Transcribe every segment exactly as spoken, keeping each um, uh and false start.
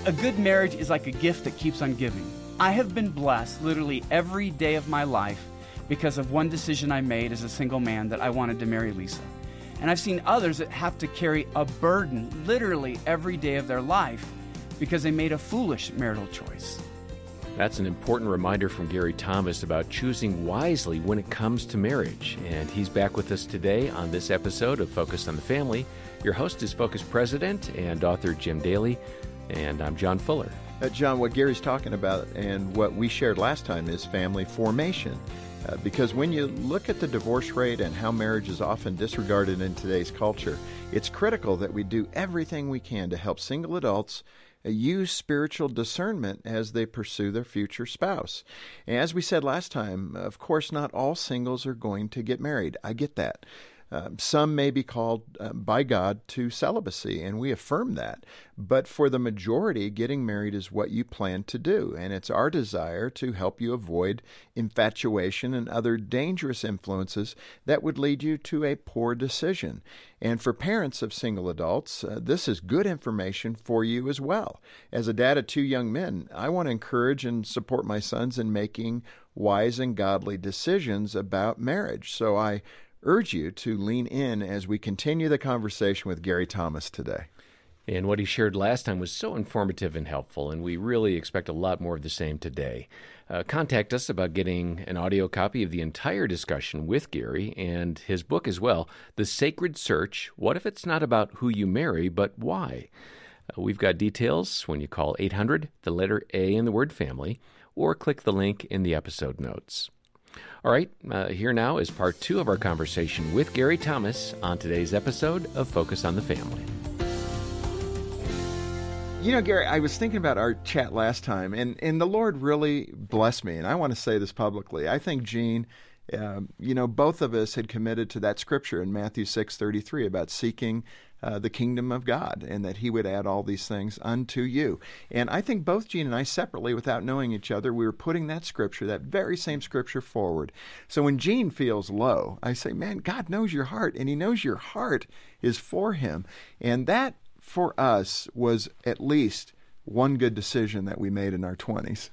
A good marriage is like a gift that keeps on giving. I have been blessed literally every day of my life because of one decision I made as a single man that I wanted to marry Lisa. And I've seen others that have to carry a burden literally every day of their life because they made a foolish marital choice. That's an important reminder from Gary Thomas about choosing wisely when it comes to marriage. And he's back with us today on this episode of Focus on the Family. Your host is Focus President and author Jim Daly. And I'm John Fuller. Uh, John, what Gary's talking about and what we shared last time is family formation. Uh, because when you look at the divorce rate and how marriage is often disregarded in today's culture, it's critical that we do everything we can to help single adults uh, use spiritual discernment as they pursue their future spouse. And as we said last time, of course, not all singles are going to get married. I get that. Uh, some may be called uh, by God to celibacy, and we affirm that. But for the majority, getting married is what you plan to do, and it's our desire to help you avoid infatuation and other dangerous influences that would lead you to a poor decision. And for parents of single adults, uh, this is good information for you as well. As a dad of two young men, I want to encourage and support my sons in making wise and godly decisions about marriage. So I urge you to lean in as we continue the conversation with Gary Thomas today. And what he shared last time was so informative and helpful, and we really expect a lot more of the same today. Uh, contact us about getting an audio copy of the entire discussion with Gary and his book as well, The Sacred Search, What If It's Not About Who You Marry, But Why? Uh, we've got details when you call eight hundred, the letter A in the word family, or click the link in the episode notes. All right, uh, here now is part two of our conversation with Gary Thomas on today's episode of Focus on the Family. You know, Gary, I was thinking about our chat last time, and, and the Lord really blessed me, and I want to say this publicly. I think Gene, um, you know, both of us had committed to that scripture in Matthew six thirty-three about seeking Uh, the kingdom of God, and that he would add all these things unto you. And I think both Gene and I separately, without knowing each other, we were putting that scripture, that very same scripture forward. So when Gene feels low, I say, man, God knows your heart, and he knows your heart is for him. And that, for us, was at least one good decision that we made in our twenties.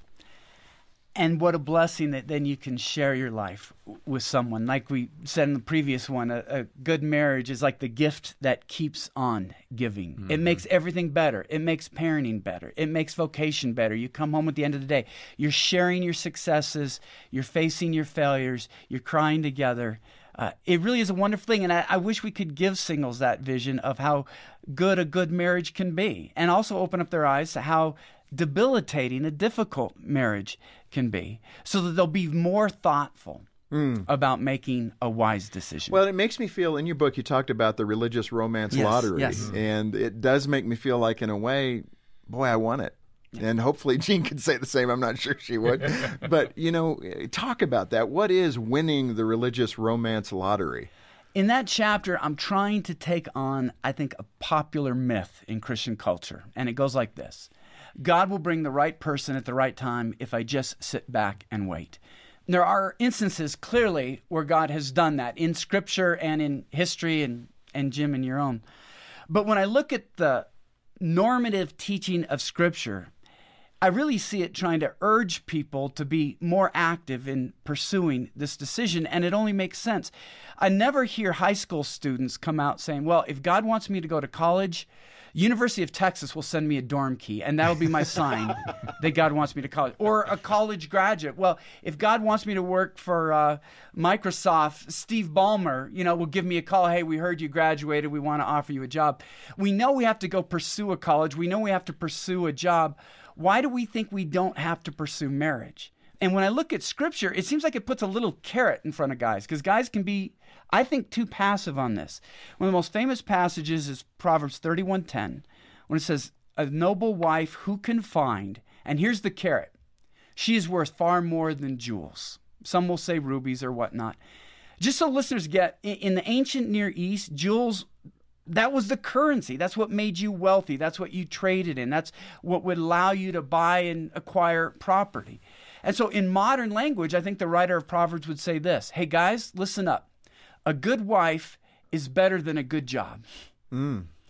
And what a blessing that then you can share your life with someone. Like we said in the previous one, a, a good marriage is like the gift that keeps on giving. Mm-hmm. It makes everything better. It makes parenting better. It makes vocation better. You come home at the end of the day, you're sharing your successes, you're facing your failures, you're crying together. Uh, it really is a wonderful thing, and I, I wish we could give singles that vision of how good a good marriage can be, and also open up their eyes to how debilitating a difficult marriage can be, so that they'll be more thoughtful mm. about making a wise decision. Well, it makes me feel, in your book, you talked about the religious romance yes, lottery, yes. and it does make me feel like, in a way, boy, I won it. And hopefully Jean could say the same. I'm not sure she would. But, you know, talk about that. What is winning the religious romance lottery? In that chapter, I'm trying to take on, I think, a popular myth in Christian culture. And it goes like this. God will bring the right person at the right time if I just sit back and wait. There are instances, clearly, where God has done that in Scripture and in history, and, and Jim, in your own. But when I look at the normative teaching of Scripture, I really see it trying to urge people to be more active in pursuing this decision, and it only makes sense. I never hear high school students come out saying, well, if God wants me to go to college, University of Texas will send me a dorm key, and that'll be my sign that God wants me to college. Or a college graduate. Well, if God wants me to work for uh, Microsoft, Steve Ballmer, you know, will give me a call. Hey, we heard you graduated. We want to offer you a job. We know we have to go pursue a college. We know we have to pursue a job. Why do we think we don't have to pursue marriage? And when I look at Scripture, it seems like it puts a little carrot in front of guys, because guys can be, I think, too passive on this. One of the most famous passages is Proverbs thirty-one ten, when it says, a noble wife who can find, and here's the carrot, she is worth far more than jewels. Some will say rubies or whatnot. Just so listeners get, in the ancient Near East, jewels, that was the currency. That's what made you wealthy. That's what you traded in. That's what would allow you to buy and acquire property. And so in modern language, I think the writer of Proverbs would say this, hey guys, listen up. A good wife is better than a good job. Mm.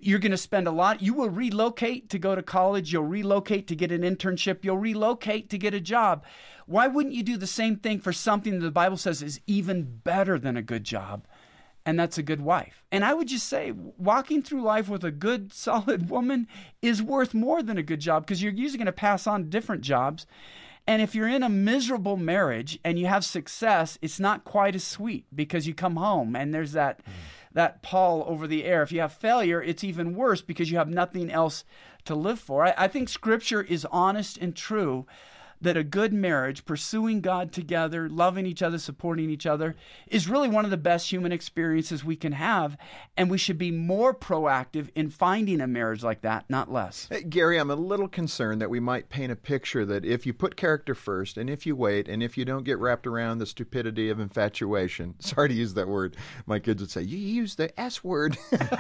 You're going to spend a lot. You will relocate to go to college. You'll relocate to get an internship. You'll relocate to get a job. Why wouldn't you do the same thing for something that the Bible says is even better than a good job? And that's a good wife. And I would just say walking through life with a good, solid woman is worth more than a good job, because you're usually going to pass on different jobs. And if you're in a miserable marriage and you have success, it's not quite as sweet, because you come home and there's that mm. that pall over the air. If you have failure, it's even worse because you have nothing else to live for. I, I think Scripture is honest and true that a good marriage, pursuing God together, loving each other, supporting each other, is really one of the best human experiences we can have. And we should be more proactive in finding a marriage like that, not less. Hey, Gary, I'm a little concerned that we might paint a picture that if you put character first, and if you wait, and if you don't get wrapped around the stupidity of infatuation, sorry to use that word, my kids would say, you use the S word.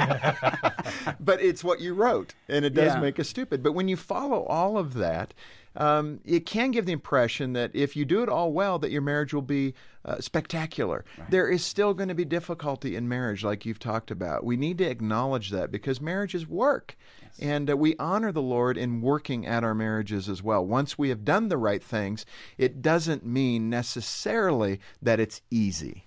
But it's what you wrote, and it does Yeah. make us stupid. But when you follow all of that, Um, it can give the impression that if you do it all well, that your marriage will be uh, spectacular. Right. There is still going to be difficulty in marriage, like you've talked about. We need to acknowledge that, because marriage is work. Yes. And uh, we honor the Lord in working at our marriages as well. Once we have done the right things, it doesn't mean necessarily that it's easy.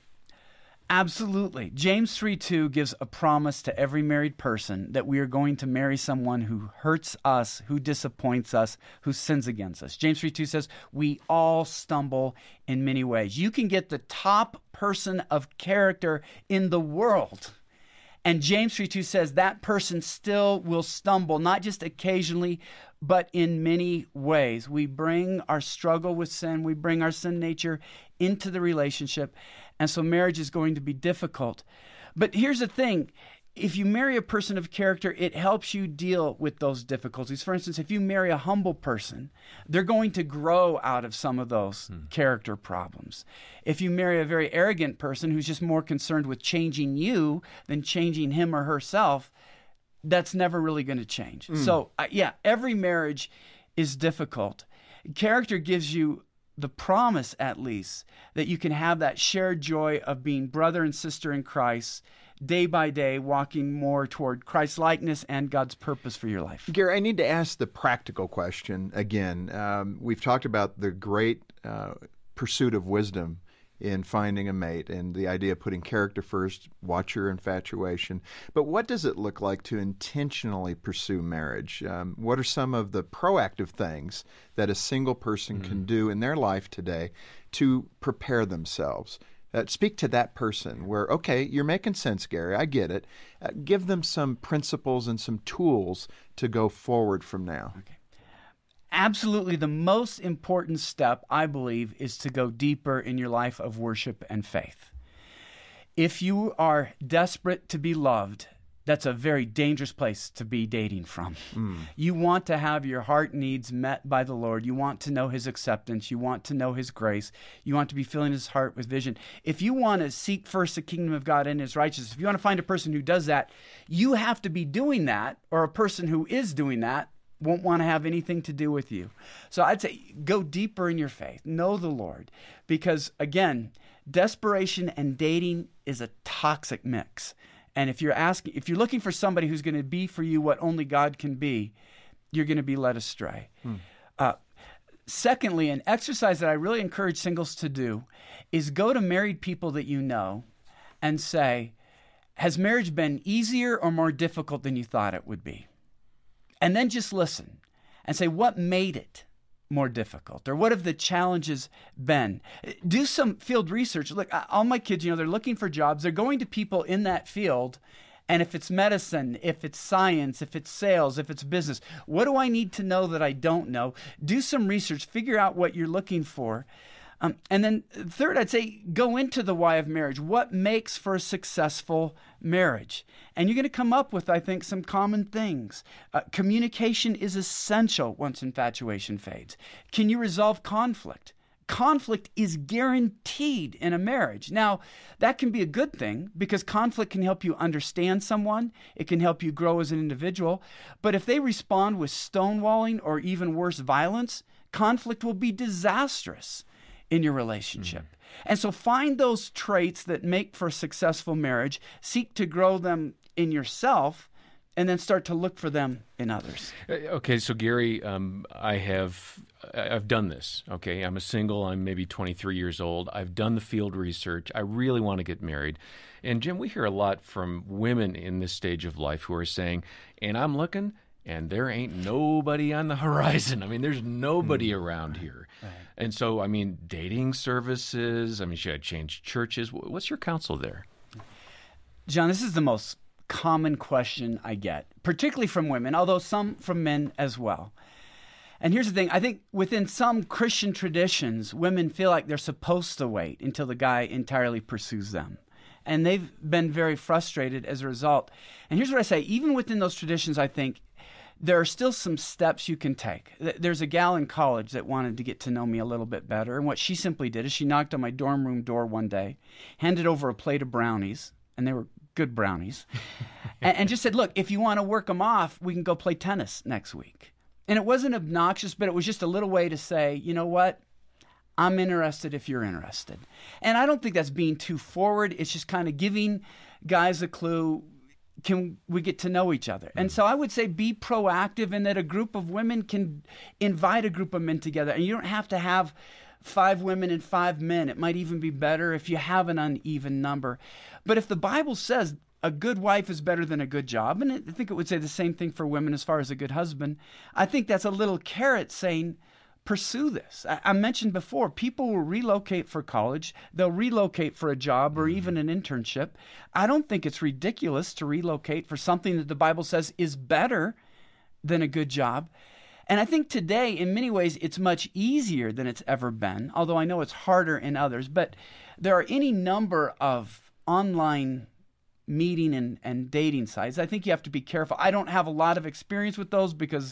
Absolutely. James three two gives a promise to every married person that we are going to marry someone who hurts us, who disappoints us, who sins against us. James three two says, we all stumble in many ways. You can get the top person of character in the world, and James three two says that person still will stumble, not just occasionally, but in many ways. We bring our struggle with sin, we bring our sin nature into the relationship, and so marriage is going to be difficult. But here's the thing. If you marry a person of character, it helps you deal with those difficulties. For instance, if you marry a humble person, they're going to grow out of some of those hmm. character problems. If you marry a very arrogant person who's just more concerned with changing you than changing him or herself, that's never really going to change. Mm. So, uh, yeah, every marriage is difficult. Character gives you the promise, at least, that you can have that shared joy of being brother and sister in Christ, day by day, walking more toward Christ's likeness and God's purpose for your life. Gary, I need to ask the practical question again. Um, we've talked about the great uh, pursuit of wisdom in finding a mate and the idea of putting character first, watch your infatuation. But what does it look like to intentionally pursue marriage? Um, what are some of the proactive things that a single person mm-hmm. can do in their life today to prepare themselves? Uh, speak to that person where, okay, you're making sense, Gary, I get it. Uh, give them some principles and some tools to go forward from now. Okay. Absolutely, the most important step, I believe, is to go deeper in your life of worship and faith. If you are desperate to be loved, that's a very dangerous place to be dating from. Mm. You want to have your heart needs met by the Lord. You want to know His acceptance. You want to know His grace. You want to be filling His heart with vision. If you want to seek first the kingdom of God and His righteousness, if you want to find a person who does that, you have to be doing that, or a person who is doing that won't want to have anything to do with you. So I'd say go deeper in your faith. Know the Lord. Because, again, desperation and dating is a toxic mix. And if you're asking, if you're looking for somebody who's going to be for you what only God can be, you're going to be led astray. Hmm. Uh, secondly, an exercise that I really encourage singles to do is go to married people that you know and say, has marriage been easier or more difficult than you thought it would be? And then just listen and say, what made it more difficult? Or what have the challenges been? Do some field research. Look, all my kids, you know, they're looking for jobs. They're going to people in that field. And if it's medicine, if it's science, if it's sales, if it's business, what do I need to know that I don't know? Do some research. Figure out what you're looking for. Um, and then third, I'd say go into the why of marriage. What makes for a successful marriage? And you're going to come up with, I think, some common things. Uh, communication is essential once infatuation fades. Can you resolve conflict? Conflict is guaranteed in a marriage. Now, that can be a good thing because conflict can help you understand someone. It can help you grow as an individual. But if they respond with stonewalling or even worse, violence, conflict will be disastrous in your relationship. Mm-hmm. And so find those traits that make for a successful marriage, seek to grow them in yourself, and then start to look for them in others. Okay, so Gary, um, I have I've done this. Okay, I'm a single. I'm maybe twenty-three years old. I've done the field research. I really want to get married. And Jim, we hear a lot from women in this stage of life who are saying, "And I'm looking, and there ain't nobody on the horizon. I mean, there's nobody mm. around here." Right. And so, I mean, dating services. I mean, should I change churches? What's your counsel there? John, this is the most common question I get, particularly from women, although some from men as well. And here's the thing. I think within some Christian traditions, women feel like they're supposed to wait until the guy entirely pursues them. And they've been very frustrated as a result. And here's what I say. Even within those traditions, I think there are still some steps you can take. There's a gal in college that wanted to get to know me a little bit better. And what she simply did is she knocked on my dorm room door one day, handed over a plate of brownies, and they were good brownies, and, and just said, look, if you want to work them off, we can go play tennis next week. And it wasn't obnoxious, but it was just a little way to say, you know what? I'm interested if you're interested. And I don't think that's being too forward. It's just kind of giving guys a clue. Can we get to know each other? And so I would say be proactive in that a group of women can invite a group of men together. And you don't have to have five women and five men. It might even be better if you have an uneven number. But if the Bible says a good wife is better than a good job, and I think it would say the same thing for women as far as a good husband, I think that's a little carrot saying, pursue this. I, I mentioned before, people will relocate for college. They'll relocate for a job or even an internship. I don't think it's ridiculous to relocate for something that the Bible says is better than a good job. And I think today, in many ways, it's much easier than it's ever been, although I know it's harder in others. But there are any number of online meeting and, and dating sites. I think you have to be careful. I don't have a lot of experience with those because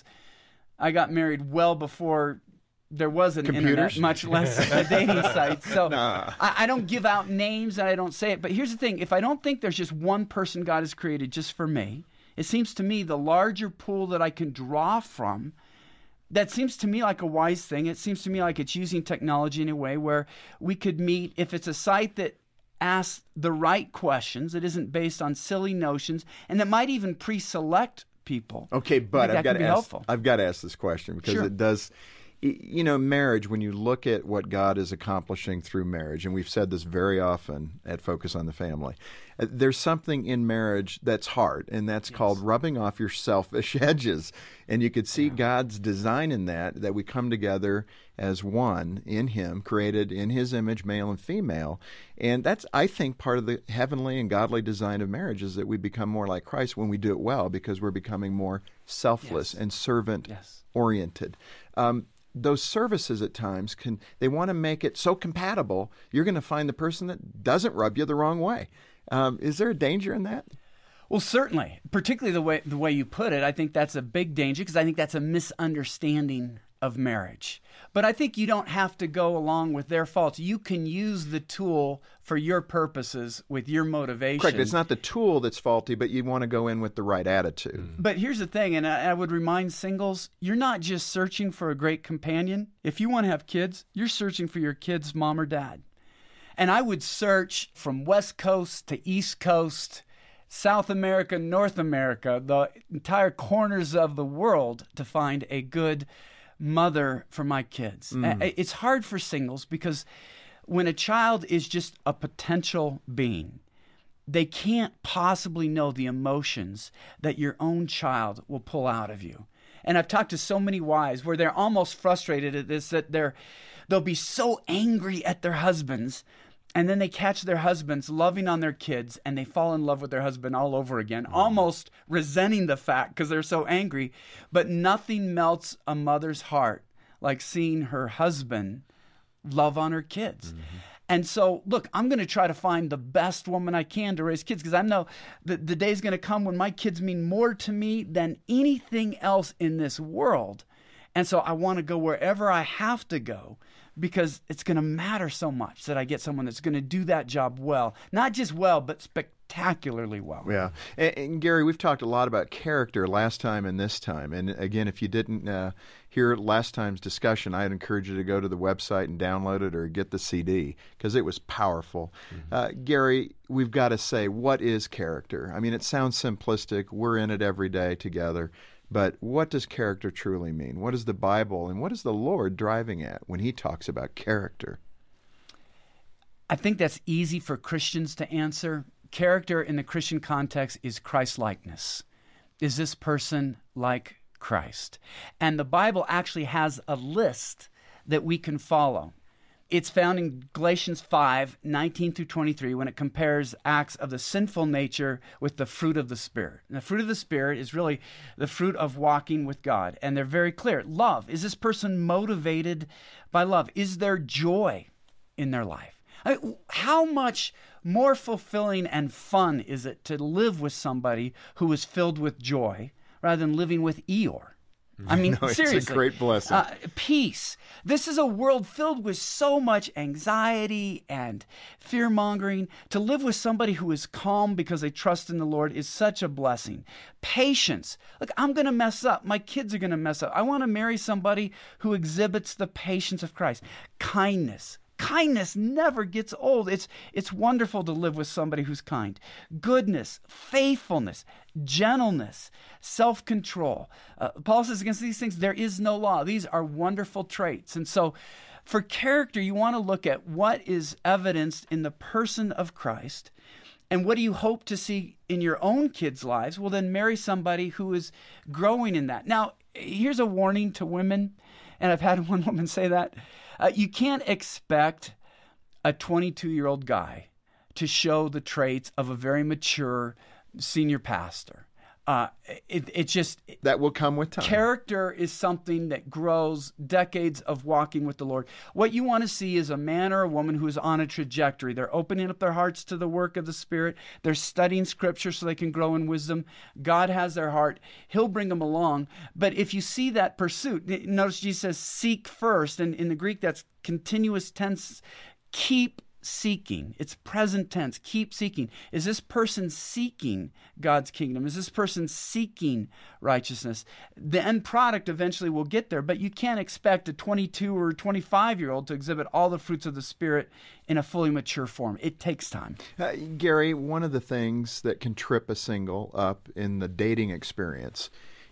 I got married well before there was an Computers? internet, much less a dating site. So nah. I, I don't give out names and I don't say it. But here's the thing. If I don't think there's just one person God has created just for me, it seems to me the larger pool that I can draw from, that seems to me like a wise thing. It seems to me like it's using technology in a way where we could meet, if it's a site that asks the right questions, that isn't based on silly notions, and that might even pre-select people. Okay, but I've got to ask, helpful. I've got to ask this question because Sure. it does, you know, marriage, when you look at what God is accomplishing through marriage, and we've said this very often at Focus on the Family, there's something in marriage that's hard, and that's yes. called rubbing off your selfish edges. And you could see yeah. God's design in that, that we come together as one in Him, created in His image, male and female. And that's, I think, part of the heavenly and godly design of marriage is that we become more like Christ when we do it well, because we're becoming more selfless yes. and servant-oriented. Yes. Um, those services at times, can they want to make it so compatible, you're going to find the person that doesn't rub you the wrong way. Um, is there a danger in that? Well, certainly, particularly the way the way you put it. I think that's a big danger because I think that's a misunderstanding of marriage. But I think you don't have to go along with their faults. You can use the tool for your purposes with your motivation. Correct. It's not the tool that's faulty, but you want to go in with the right attitude. Mm-hmm. But here's the thing, and I, I would remind singles, you're not just searching for a great companion. If you want to have kids, you're searching for your kid's mom or dad. And I would search from West Coast to East Coast, South America, North America, the entire corners of the world to find a good mother for my kids. Mm. It's hard for singles because when a child is just a potential being, they can't possibly know the emotions that your own child will pull out of you. And I've talked to so many wives where they're almost frustrated at this, that they're they'll be so angry at their husbands, and then they catch their husbands loving on their kids, and they fall in love with their husband all over again, mm-hmm. almost resenting the fact because they're so angry. But nothing melts a mother's heart like seeing her husband love on her kids. Mm-hmm. And so, look, I'm going to try to find the best woman I can to raise kids because I know that the day's going to come when my kids mean more to me than anything else in this world. And so I want to go wherever I have to go because it's going to matter so much that I get someone that's going to do that job well. Not just well, but spectacular. spectacularly well. Yeah. And, and Gary, we've talked a lot about character last time and this time. And again, if you didn't uh, hear last time's discussion, I'd encourage you to go to the website and download it or get the C D because it was powerful. Mm-hmm. Uh, Gary, we've got to say, what is character? I mean, it sounds simplistic. We're in it every day together. But what does character truly mean? What is the Bible and what is the Lord driving at when he talks about character? I think that's easy for Christians to answer. Character in the Christian context is Christ-likeness. Is this person like Christ? And the Bible actually has a list that we can follow. It's found in Galatians five, nineteen through twenty-three, when it compares acts of the sinful nature with the fruit of the Spirit. And the fruit of the Spirit is really the fruit of walking with God. And they're very clear. Love. Is this person motivated by love? Is there joy in their life? I mean, how much more fulfilling and fun is it to live with somebody who is filled with joy rather than living with Eeyore? I mean, no, seriously. It's a great blessing. Uh, peace. This is a world filled with so much anxiety and fear-mongering. To live with somebody who is calm because they trust in the Lord is such a blessing. Patience. Look, I'm going to mess up. My kids are going to mess up. I want to marry somebody who exhibits the patience of Christ. Kindness. Kindness never gets old. It's it's wonderful to live with somebody who's kind. Goodness, faithfulness, gentleness, self-control. Uh, Paul says against these things, there is no law. These are wonderful traits. And so for character, you want to look at what is evidenced in the person of Christ. And what do you hope to see in your own kids' lives? Well, then marry somebody who is growing in that. Now, here's a warning to women. And I've had one woman say that. Uh, you can't expect a twenty-two-year-old guy to show the traits of a very mature senior pastor. Uh, it, it just... That will come with time. Character is something that grows decades of walking with the Lord. What you want to see is a man or a woman who is on a trajectory. They're opening up their hearts to the work of the Spirit. They're studying Scripture so they can grow in wisdom. God has their heart. He'll bring them along. But if you see that pursuit, notice Jesus says, seek first. And in the Greek, that's continuous tense. Keep seeking. It's present tense. Keep seeking. Is this person seeking God's kingdom? Is this person seeking righteousness? The end product eventually will get there, but you can't expect a twenty-two or twenty-five-year-old to exhibit all the fruits of the Spirit in a fully mature form. It takes time. Uh, Gary, one of the things that can trip a single up in the dating experience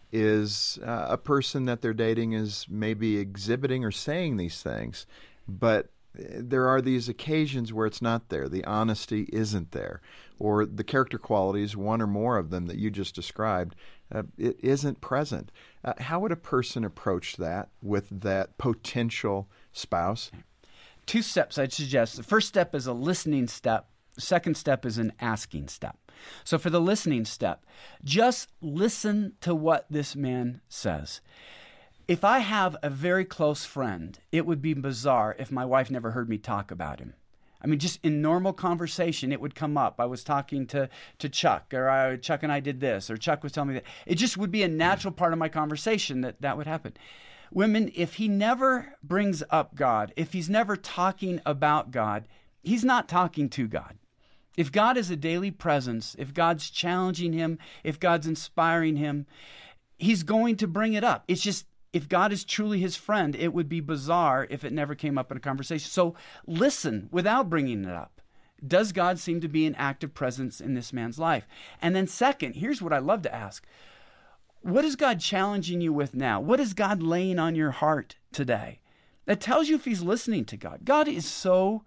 is uh, a person that they're dating is maybe exhibiting or saying these things, but there are these occasions where it's not there. The honesty isn't there. Or the character qualities, one or more of them that you just described, uh, it isn't present. Uh, how would a person approach that with that potential spouse? Two steps I'd suggest. The first step is a listening step. The second step is an asking step. So for the listening step, just listen to what this man says. If I have a very close friend, it would be bizarre if my wife never heard me talk about him. I mean, just in normal conversation, it would come up. I was talking to, to Chuck, or I, Chuck and I did this, or Chuck was telling me that. It just would be a natural part of my conversation that that would happen. Women, if he never brings up God, if he's never talking about God, he's not talking to God. If God is a daily presence, if God's challenging him, if God's inspiring him, he's going to bring it up. It's just, if God is truly his friend, it would be bizarre if it never came up in a conversation. So listen without bringing it up. Does God seem to be an active presence in this man's life? And then second, here's what I love to ask. What is God challenging you with now? What is God laying on your heart today? That tells you if he's listening to God. God is so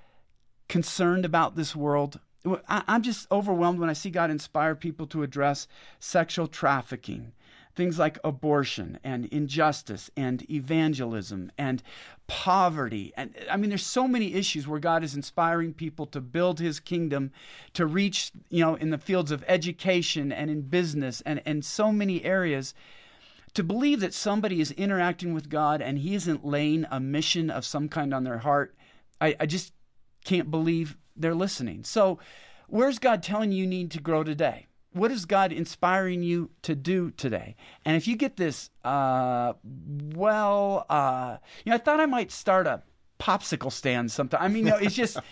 concerned about this world. I'm just overwhelmed when I see God inspire people to address sexual trafficking, things like abortion and injustice and evangelism and poverty. And I mean, there's so many issues where God is inspiring people to build his kingdom, to reach, you know, in the fields of education and in business and, and so many areas. To believe that somebody is interacting with God and he isn't laying a mission of some kind on their heart, I, I just can't believe they're listening. So where's God telling you you need to grow today? What is God inspiring you to do today? And if you get this, uh, well, uh, you know, I thought I might start a popsicle stand sometime. I mean, you know, it's just,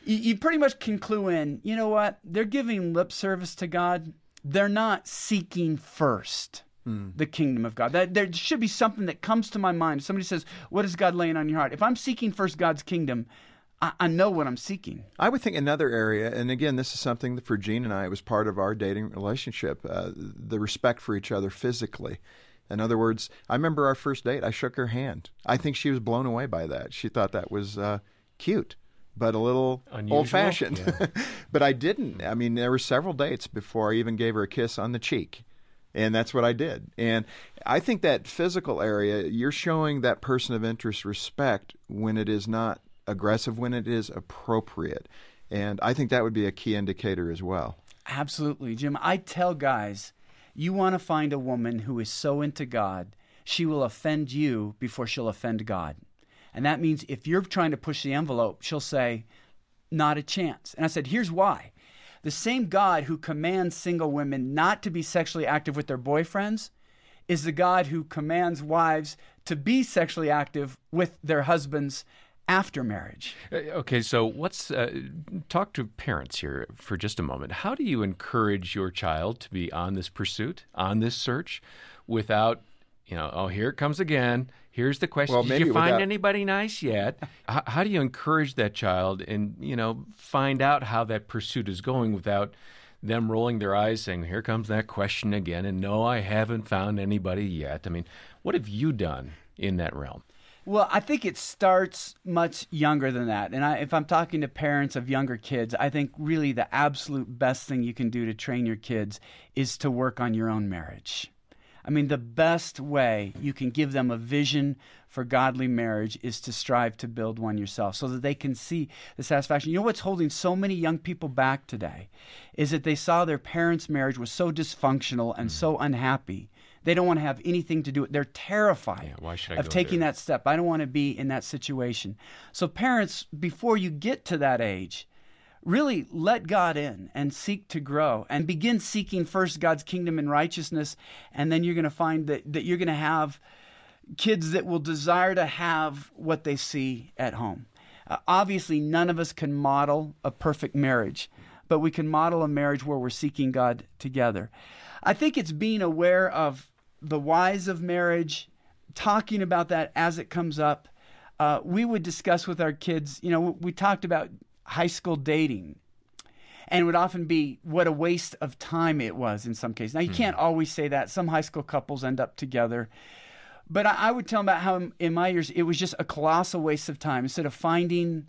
you, you pretty much can clue in, you know what? They're giving lip service to God. They're not seeking first mm. the kingdom of God. That, there should be something that comes to my mind. Somebody says, what is God laying on your heart? If I'm seeking first God's kingdom, I, I know what I'm seeking. I would think another area, and again, this is something that for Jean and I, it was part of our dating relationship, uh, the respect for each other physically. In other words, I remember our first date, I shook her hand. I think she was blown away by that. She thought that was uh, cute, but a little Unusual. old-fashioned. Yeah. But I didn't. I mean, there were several dates before I even gave her a kiss on the cheek. And that's what I did. And I think that physical area, you're showing that person of interest respect when it is not aggressive, when it is appropriate. And I think that would be a key indicator as well. Absolutely, Jim. I tell guys, you want to find a woman who is so into God, she will offend you before she'll offend God. And that means if you're trying to push the envelope, she'll say, not a chance. And I said, here's why. The same God who commands single women not to be sexually active with their boyfriends is the God who commands wives to be sexually active with their husbands after marriage. Okay, so what's uh, talk to parents here for just a moment. How do you encourage your child to be on this pursuit, on this search, without, you know, oh, here it comes again. Here's the question. Well, Did you find without... anybody nice yet? how, how do you encourage that child and, you know, find out how that pursuit is going without them rolling their eyes saying, here comes that question again, and no, I haven't found anybody yet. I mean, what have you done in that realm? Well, I think it starts much younger than that. And I, if I'm talking to parents of younger kids, I think really the absolute best thing you can do to train your kids is to work on your own marriage. I mean, the best way you can give them a vision for godly marriage is to strive to build one yourself so that they can see the satisfaction. You know what's holding so many young people back today is that they saw their parents' marriage was so dysfunctional and mm. so unhappy. They don't want to have anything to do with it. They're terrified yeah, why should I of go taking there? that step. I don't want to be in that situation. So parents, before you get to that age, really let God in and seek to grow and begin seeking first God's kingdom and righteousness. And then you're going to find that, that you're going to have kids that will desire to have what they see at home. Uh, obviously, none of us can model a perfect marriage, but we can model a marriage where we're seeking God together. I think it's being aware of the whys of marriage, talking about that as it comes up. Uh, we would discuss with our kids, you know, we talked about high school dating, and it would often be what a waste of time it was in some cases. Now, you mm-hmm. can't always say that. Some high school couples end up together. But I, I would tell them about how in my years, it was just a colossal waste of time. Instead of finding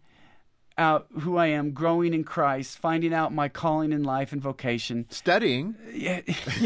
out who I am, growing in Christ, finding out my calling in life and vocation. Studying. Yeah,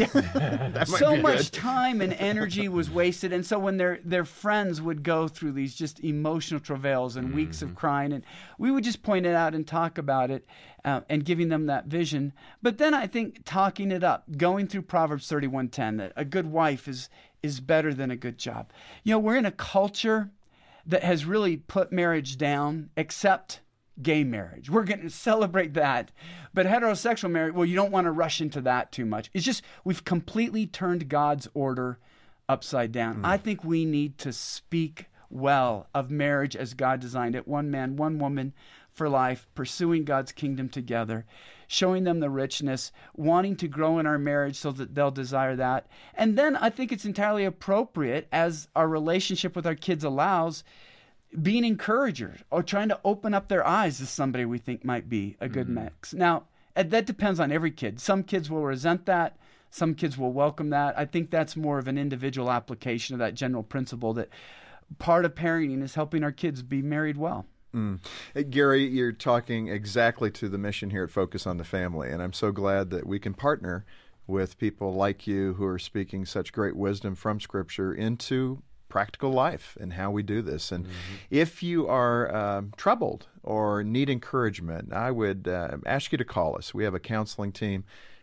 yeah. So much time and energy was wasted. And so when their their friends would go through these just emotional travails and mm-hmm. weeks of crying, and we would just point it out and talk about it uh, and giving them that vision. But then I think talking it up, going through Proverbs thirty-one ten, that a good wife is is better than a good job. You know, we're in a culture that has really put marriage down, except gay marriage. We're going to celebrate that. But heterosexual marriage, well, you don't want to rush into that too much. It's just we've completely turned God's order upside down. Mm. I think we need to speak well of marriage as God designed it. One man, one woman for life, pursuing God's kingdom together, showing them the richness, wanting to grow in our marriage so that they'll desire that. And then I think it's entirely appropriate, as our relationship with our kids allows, being encouragers or trying to open up their eyes to somebody we think might be a good mm-hmm. mix. Now, that depends on every kid. Some kids will resent that. Some kids will welcome that. I think that's more of an individual application of that general principle that part of parenting is helping our kids be married well. Mm. Hey, Gary, you're talking exactly to the mission here at Focus on the Family, and I'm so glad that we can partner with people like you who are speaking such great wisdom from Scripture into practical life and how we do this. And mm-hmm. if you are um, troubled or need encouragement, I would uh, ask you to call us. We have a counseling team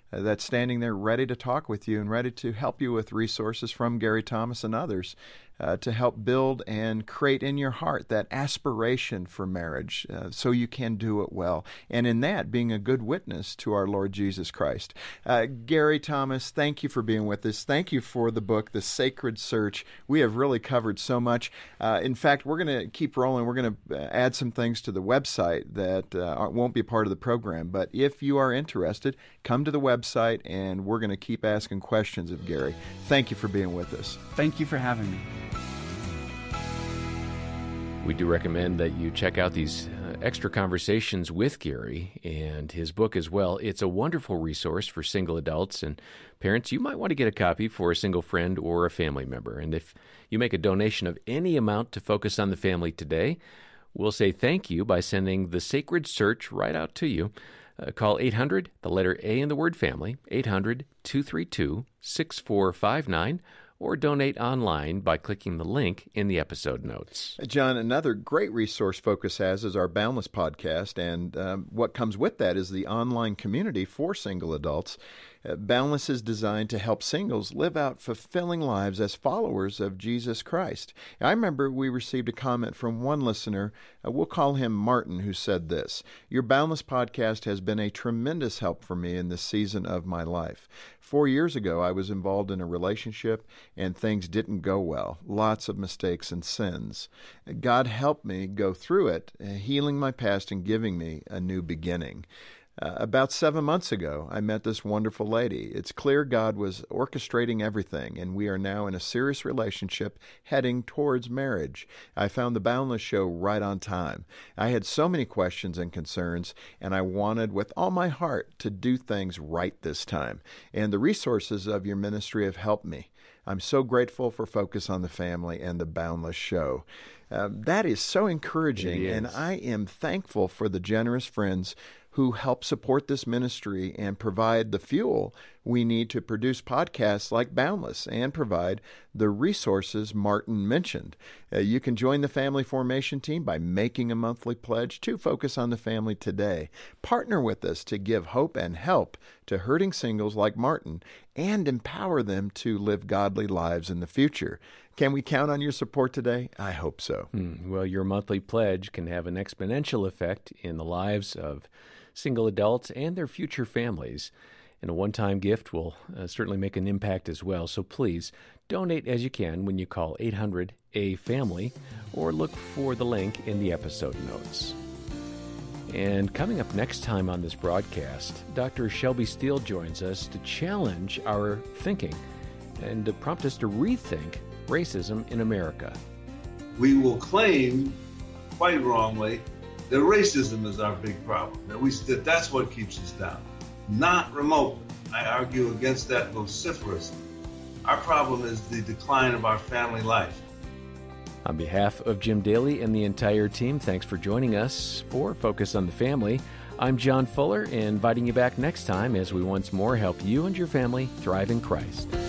uh, that's standing there ready to talk with you and ready to help you with resources from Gary Thomas and others uh, to help build and create in your heart that aspiration for marriage uh, so you can do it well. And in that, being a good witness to our Lord Jesus Christ. Uh, Gary Thomas, thank you for being with us. Thank you for the book, The Sacred Search. We have really covered so much. Uh, in fact, we're going to keep rolling. We're going to add some things to the website that uh, won't be part of the program. But if you are interested, come to the website, and we're going to keep asking questions of Gary. Thank you for being with us. Thank you for having me. We do recommend that you check out these uh, extra conversations with Gary and his book as well. It's a wonderful resource for single adults and parents. You might want to get a copy for a single friend or a family member. And if you make a donation of any amount to Focus on the Family today, we'll say thank you by sending The Sacred Search right out to you. Uh, call eight hundred, the letter A in the word family, eight hundred, two three two, six four five nine, or donate online by clicking the link in the episode notes. John, another great resource Focus has is our Boundless podcast, and um, what comes with that is the online community for single adults. Uh, Boundless is designed to help singles live out fulfilling lives as followers of Jesus Christ. I remember we received a comment from one listener, uh, we'll call him Martin, who said this: "Your Boundless podcast has been a tremendous help for me in this season of my life. Four years ago, I was involved in a relationship and things didn't go well. Lots of mistakes and sins. God helped me go through it, uh, healing my past and giving me a new beginning. Uh, about seven months ago, I met this wonderful lady. It's clear God was orchestrating everything, and we are now in a serious relationship heading towards marriage. I found the Boundless show right on time. I had so many questions and concerns, and I wanted with all my heart to do things right this time. And the resources of your ministry have helped me. I'm so grateful for Focus on the Family and the Boundless show." Uh, that is so encouraging, It is. and I am thankful for the generous friends who help support this ministry and provide the fuel we need to produce podcasts like Boundless and provide the resources Martin mentioned. Uh, you can join the Family Formation team by making a monthly pledge to Focus on the Family today. Partner with us to give hope and help to hurting singles like Martin and empower them to live godly lives in the future. Can we count on your support today? I hope so. Hmm. Well, your monthly pledge can have an exponential effect in the lives of single adults and their future families. And a one-time gift will uh, certainly make an impact as well. So please donate as you can when you call eight hundred A family or look for the link in the episode notes. And coming up next time on this broadcast, Doctor Shelby Steele joins us to challenge our thinking and to prompt us to rethink racism in America. We will claim, quite wrongly, that racism is our big problem, that, we, that that's what keeps us down. Not remotely. I argue against that vociferously. Our problem is the decline of our family life. On behalf of Jim Daly and the entire team, thanks for joining us for Focus on the Family. I'm John Fuller, inviting you back next time as we once more help you and your family thrive in Christ.